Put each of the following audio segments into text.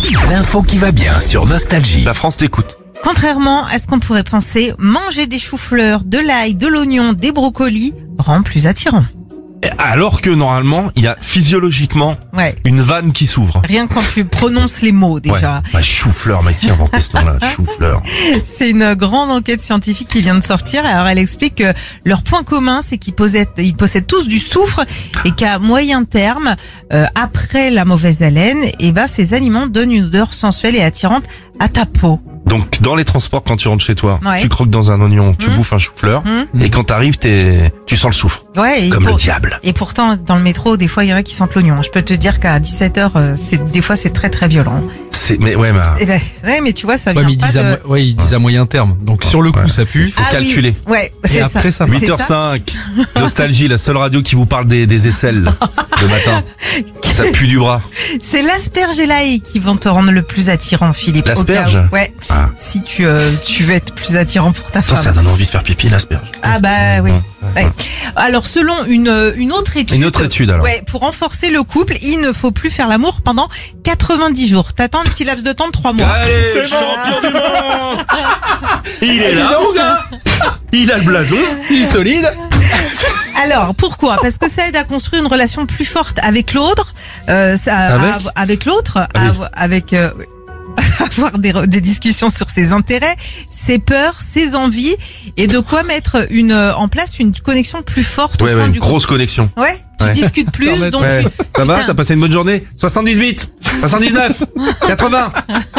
L'info qui va bien sur Nostalgie. La France t'écoute. Contrairement à ce qu'on pourrait penser, manger des choux-fleurs, de l'ail, de l'oignon, des brocolis rend plus attirant. Alors que normalement, il y a physiologiquement Ouais. une vanne qui s'ouvre. Rien que quand tu prononces les mots déjà. Ouais, chou-fleur, mec, qui a inventé ce nom-là, chou-fleur. C'est une grande enquête scientifique qui vient de sortir. Alors elle explique que leur point commun, c'est qu'ils possèdent tous du soufre et qu'à moyen terme, après la mauvaise haleine, ces aliments donnent une odeur sensuelle et attirante à ta peau. Donc, dans les transports, quand tu rentres chez toi, Ouais. tu croques dans un oignon, tu bouffes un chou-fleur, et quand t'arrives, tu sens le soufre. Ouais. Comme le diable. Et pourtant, dans le métro, des fois, il y en a qui sentent l'oignon. Je peux te dire qu'à 17h, des fois, c'est très très violent. Mais tu vois, ça vient Ouais, mais ils disent à moyen terme. Donc sur le coup, Ouais. ça pue. Faut calculer. Oui. Ouais, c'est Et ça. après, ça va. 8h05, Nostalgie, la seule radio qui vous parle des aisselles le matin. Ça pue du bras. C'est l'asperge et l'ail qui vont te rendre le plus attirant, Philippe. au cas L'asperge où. Ouais. Ah. Si tu veux être plus attirant pour ta Attends, femme. ça donne envie de faire pipi, l'asperge. Ah bah oui. Ouais. Alors selon une autre étude. Une autre étude, alors. Ouais, pour renforcer le couple, il ne faut plus faire l'amour pendant 90 jours. T'attends un petit laps de temps de 3 mois. Allez, champion du monde. Il est là, mon gars. Il a le blason. Il est solide. Alors pourquoi? Parce que ça aide à construire une relation plus forte avec l'autre, avec l'autre, avec avoir des discussions sur ses intérêts, ses peurs, ses envies, et de quoi mettre en place une connexion plus forte au sein une du grosse connexion. couple. Ouais, tu Ouais. discutes plus, donc Ouais. Ça va, Putain. t'as passé une bonne journée? 78, 79, 80.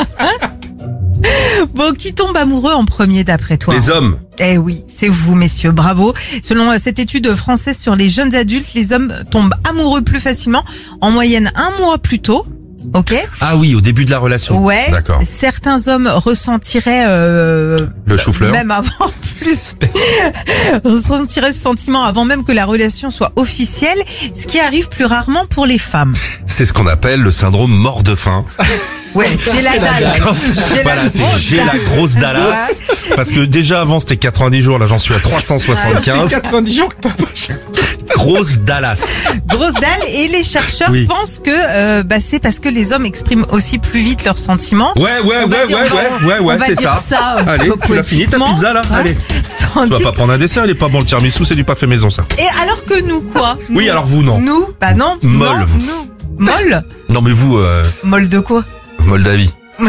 Bon, qui tombe amoureux en premier d'après toi? Les hommes. Eh oui, c'est vous, messieurs, bravo. Selon cette étude française sur les jeunes adultes, les hommes tombent amoureux plus facilement, en moyenne 1 mois plus tôt. Ok? Ah oui, au début de la relation. Ouais. D'accord. Certains hommes ressentiraient Le chou-fleur. même avant plus ressentiraient ce sentiment avant même que la relation soit officielle, ce qui arrive plus rarement pour les femmes. C'est ce qu'on appelle le syndrome mort de faim. Ouais, j'ai la dalle. Voilà, j'ai la grosse Dallas. Parce que déjà avant c'était 90 jours, là j'en suis à 375. 90 jours que t'as pas. Grosse Dallas. Grosse dalle, et les chercheurs Oui. pensent que c'est parce que les hommes expriment aussi plus vite leurs sentiments. Ouais, On va c'est dire ça. ça, Allez, tu l'as fini ta poétiquement, pizza là? hein. Allez. Tu Tandis vas pas prendre un dessert, il est pas bon le tiramisu, c'est du pas fait maison ça. Et alors que nous, quoi? Oui, Nous- alors vous, non. Nous, bah non. Molle, non, vous. Nous. Molle? Non mais vous, Molle de quoi? Moldavie.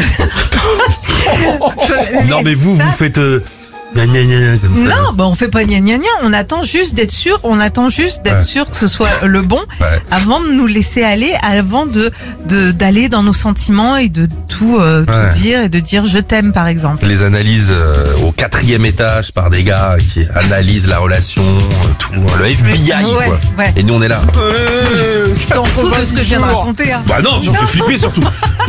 Non mais vous faites... gna gna gna comme ça. Non, bah on fait pas gna gna gna, on attend juste d'être sûr, Ouais. sûr que ce soit le bon Ouais. avant de nous laisser aller, avant d'aller dans nos sentiments et de tout Ouais. dire et de dire je t'aime par exemple. Les analyses au 4e étage par des gars qui analysent la relation, tout, le FBI Ouais, quoi. ouais. Et nous on est là. T'en fous de ce que je viens de raconter, hein. Bah non, tu me fais flipper surtout.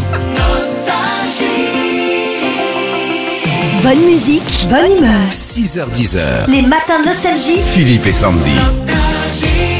Bonne musique, bonne humeur. 6h10. Les matins de Nostalgie. Philippe et Sandy. Nostalgie.